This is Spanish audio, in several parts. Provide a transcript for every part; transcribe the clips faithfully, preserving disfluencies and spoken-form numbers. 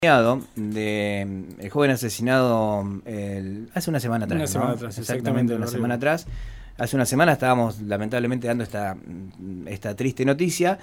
de el joven asesinado el, hace una semana atrás, una semana ¿no? atrás exactamente una semana atrás. Hace una semana estábamos lamentablemente dando esta, esta triste noticia.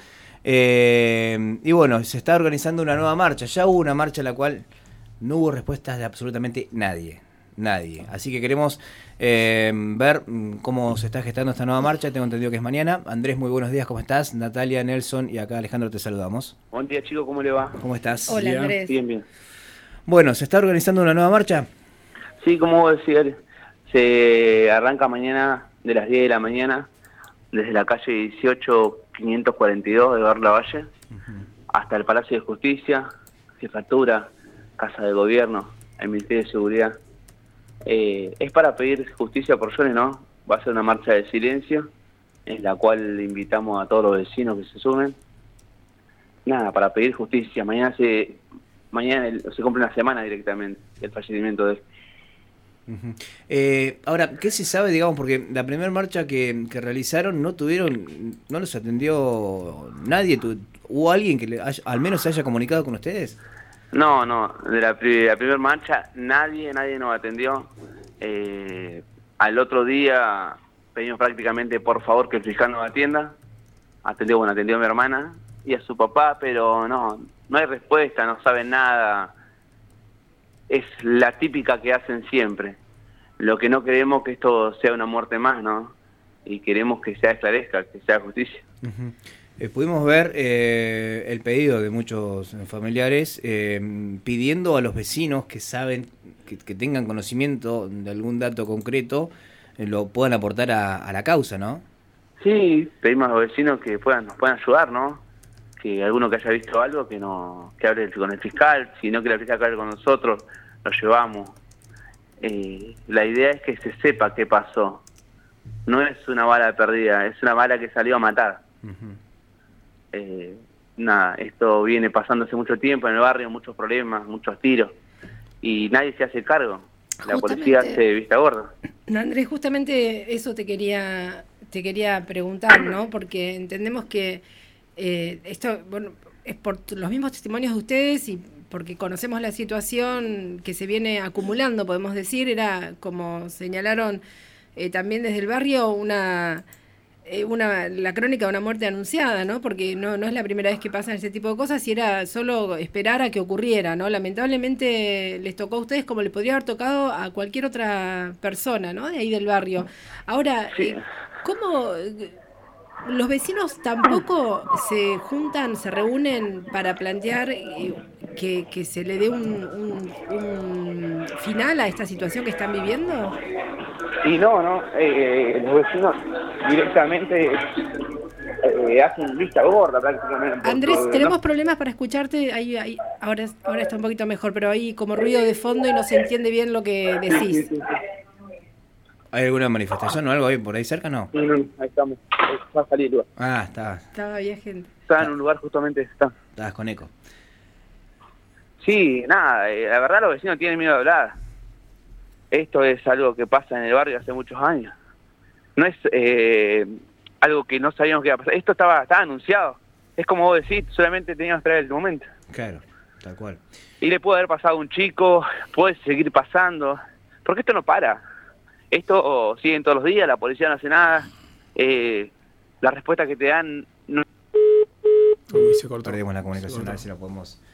Eh, y bueno, se está organizando una nueva marcha. Ya hubo una marcha en la cual no hubo respuestas de absolutamente nadie. Nadie. Así que queremos eh, ver cómo se está gestando esta nueva marcha. Tengo entendido que es mañana. Andrés, muy buenos días, ¿cómo estás? Natalia, Nelson y acá Alejandro te saludamos. Buen día, chico, ¿cómo le va? ¿Cómo estás? Hola, Bien. Andrés. Bien, bien. Bueno, ¿se está organizando una nueva marcha? Sí, como vos decías, se arranca mañana de las diez de la mañana desde la calle dieciocho quinientos cuarenta y dos de Bar Lavalle uh-huh. hasta el Palacio de Justicia, Jefatura, Casa de Gobierno, el Ministerio de Seguridad. Eh, es para pedir justicia por Johnny, ¿no? Va a ser una marcha de silencio en la cual invitamos a todos los vecinos que se sumen. Nada, para pedir justicia. Mañana se mañana el, se cumple una semana directamente del fallecimiento de él. Uh-huh. Eh, ahora, ¿qué se sabe, digamos, porque la primera marcha que, que realizaron no tuvieron, no los atendió nadie? ¿Tu, ¿Hubo alguien que le haya, al menos se haya comunicado con ustedes? No, no, de la, de la primera marcha nadie, nadie nos atendió. Eh, al otro día pedimos prácticamente por favor que el fiscal nos atienda. Atendió, bueno, atendió a mi hermana y a su papá, pero no, no hay respuesta, no saben nada. Es la típica que hacen siempre. Lo que no queremos que esto sea una muerte más, ¿no? Y queremos que se esclarezca, que sea justicia. Uh-huh. Eh, pudimos ver eh, el pedido de muchos familiares eh, pidiendo a los vecinos que saben, que, que tengan conocimiento de algún dato concreto, eh, lo puedan aportar a, a la causa, ¿no? Sí, pedimos a los vecinos que puedan, nos puedan ayudar, ¿no? Que alguno que haya visto algo, que no que hable con el fiscal, si no que el fiscal hable con nosotros, lo llevamos. Eh, la idea es que se sepa qué pasó. No es una bala perdida, es una bala que salió a matar. Uh-huh. Eh, nada, esto viene pasando hace mucho tiempo en el barrio, muchos problemas, muchos tiros, y nadie se hace cargo. La Justamente, policía hace vista gorda. Andrés, justamente eso te quería te quería preguntar, ¿no? Porque entendemos que eh, esto, bueno, es por los mismos testimonios de ustedes y porque conocemos la situación que se viene acumulando, podemos decir, era, como señalaron eh, también desde el barrio, una... Una, la crónica de una muerte anunciada, ¿no? Porque no, no es la primera vez que pasan ese tipo de cosas y era solo esperar a que ocurriera, ¿no? Lamentablemente les tocó a ustedes como le podría haber tocado a cualquier otra persona, ¿no? De ahí del barrio. Ahora, sí. ¿cómo los vecinos tampoco se juntan, se reúnen para plantear que, que se le dé un, un, un final a esta situación que están viviendo? Y no, no, eh, los vecinos directamente eh, hacen vista gorda prácticamente. Andrés, porque, tenemos ¿no? problemas para escucharte, ahí, ahí, ahora, ahora está un poquito mejor, pero hay como ruido de fondo y no se entiende bien lo que decís. Sí, sí, sí. ¿Hay alguna manifestación o algo ahí por ahí cerca, no? Sí, no, ahí estamos, va a salir el lugar. Ah, está. Estaba bien, gente. Está en un lugar justamente, está. Estabas con eco. Sí, nada, eh, la verdad los vecinos tienen miedo de hablar. Esto es algo que pasa en el barrio hace muchos años. No es eh, algo que no sabíamos que iba a pasar. Esto estaba, estaba anunciado. Es como vos decís, solamente teníamos que esperar el momento. Claro, tal cual. Y le puede haber pasado a un chico, puede seguir pasando, porque esto no para. Esto sigue todos los días, la policía no hace nada. Eh, la respuesta que te dan... No... Uy, se cortó. Perdimos la comunicación, a ver si la podemos...